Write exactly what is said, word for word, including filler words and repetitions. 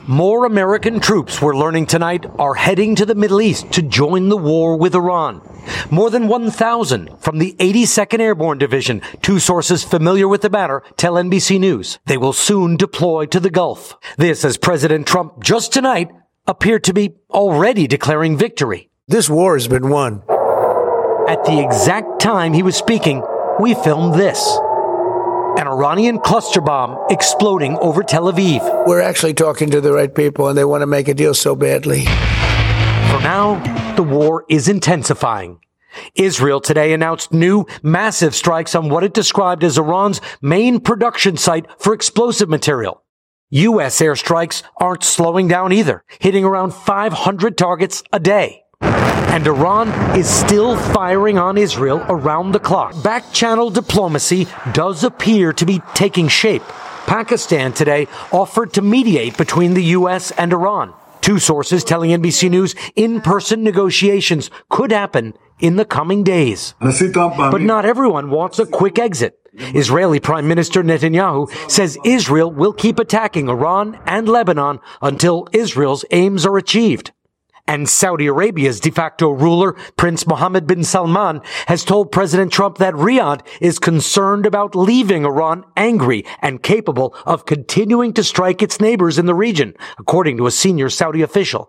More American troops, we're learning tonight, are heading to the Middle East to join the war with Iran. More than one thousand from the eighty-second Airborne Division, two sources familiar with the matter tell N B C News. They will soon deploy to the Gulf. This as President Trump just tonight appeared to be already declaring victory. This war has been won. At the exact time he was speaking, we filmed this. An Iranian cluster bomb exploding over Tel Aviv. We're actually talking to the right people, and they want to make a deal so badly. For now, the war is intensifying. Israel today announced new massive strikes on what it described as Iran's main production site for explosive material. U S airstrikes aren't slowing down either, hitting around five hundred targets a day. And Iran is still firing on Israel around the clock. Back-channel diplomacy does appear to be taking shape. Pakistan today offered to mediate between the U S and Iran. Two sources telling N B C News in-person negotiations could happen in the coming days. But not everyone wants a quick exit. Israeli Prime Minister Netanyahu says Israel will keep attacking Iran and Lebanon until Israel's aims are achieved. And Saudi Arabia's de facto ruler, Prince Mohammed bin Salman, has told President Trump that Riyadh is concerned about leaving Iran angry and capable of continuing to strike its neighbors in the region, according to a senior Saudi official.